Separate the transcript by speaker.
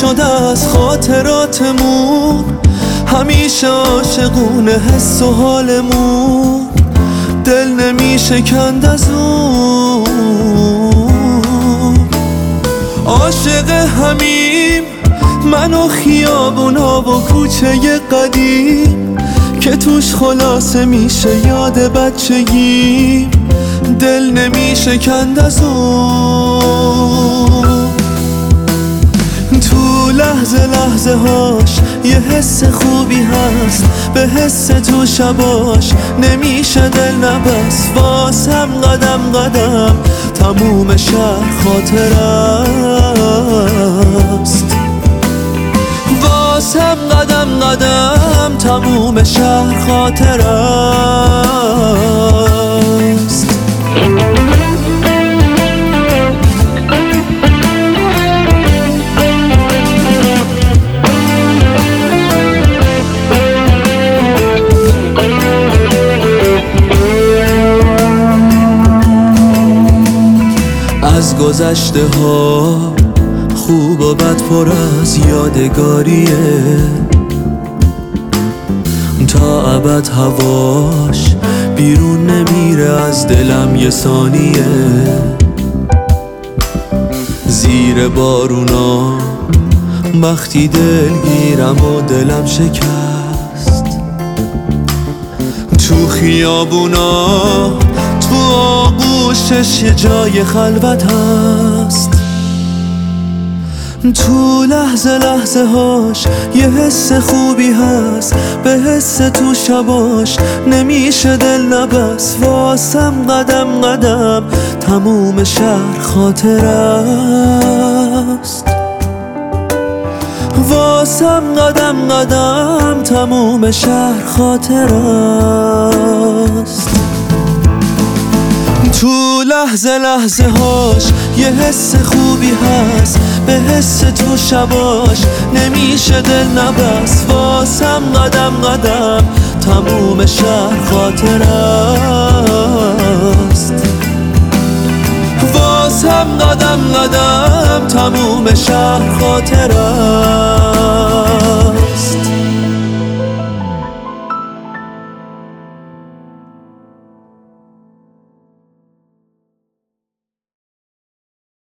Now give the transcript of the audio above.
Speaker 1: شده از خاطراتمون، همیشه عاشقونه حس و حالمون، دل نمیشه کند از اون. عاشق همیم من و خیابونا و کوچه قدیم که توش خلاصه میشه یاد بچگیم، دل نمیشه کند از اون. تو لحظه لحظه هاش یه حس خوبی هست، به حس تو شباش نمیشه دل نبست. واسم قدم قدم تموم شهر خاطر است، واسم قدم قدم تموم شهر خاطر است. از گذشته ها خوب و بد پر از یادگاریه، تا ابد هواش بیرون نمیره از دلم یه ثانیه. زیر بارونا وقتی دلگیرم و دلم شکست، تو خیابونا تو آغوشش یه جای خلوت هست. تو لحظه لحظه هاش یه حس خوبی هست، به حس تو شباش نمیشه دل نبست. واسم قدم قدم تموم شهر خاطر است، واسم قدم قدم تموم شهر خاطر است. تو لحظه لحظه هاش یه حس خوبی هست، به حس تو شباش نمیشه دل نبست. واسم قدم قدم تموم شهر خاطر است، واسم قدم قدم تموم شهر خاطر است.